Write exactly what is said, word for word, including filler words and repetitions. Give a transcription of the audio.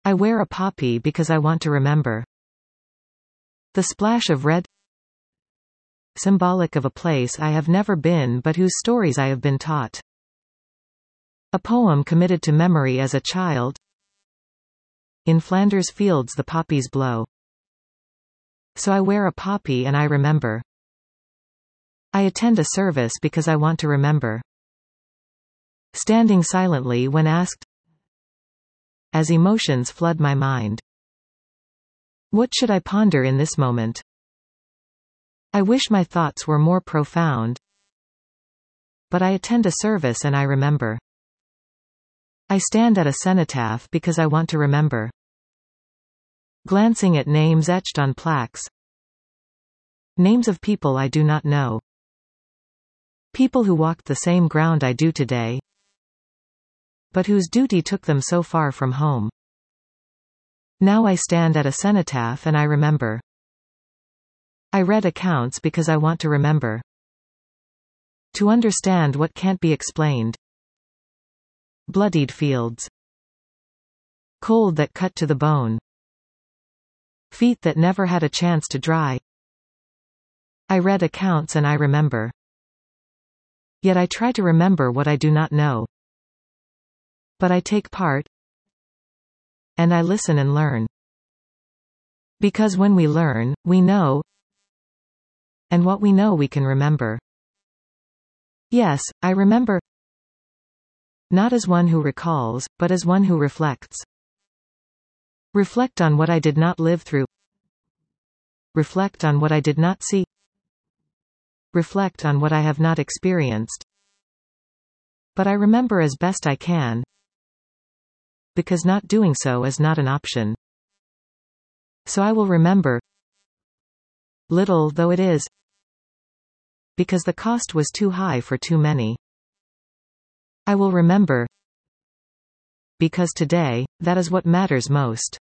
I wear a poppy because I want to remember. The splash of red, symbolic of a place I have never been but whose stories I have been taught. A poem committed to memory as a child. In Flanders fields the poppies blow. So I wear a poppy and I remember. I attend a service because I want to remember. Standing silently when asked. As emotions flood my mind. What should I ponder in this moment? I wish my thoughts were more profound. But I attend a service and I remember. I stand at a cenotaph because I want to remember. Glancing at names etched on plaques. Names of people I do not know. People who walked the same ground I do today, but whose duty took them so far from home. Now I stand at a cenotaph and I remember. I read accounts because I want to remember. To understand what can't be explained. Bloodied fields. Cold that cut to the bone. Feet that never had a chance to dry. I read accounts and I remember. Yet I try to remember what I do not know. But I take part. And I listen and learn. Because when we learn, we know. And what we know we can remember. Yes, I remember. Not as one who recalls, but as one who reflects. Reflect on what I did not live through. Reflect on what I did not see. Reflect on what I have not experienced. But I remember as best I can. Because not doing so is not an option. So I will remember. Little though it is. Because the cost was too high for too many. I will remember. Because today, that is what matters most.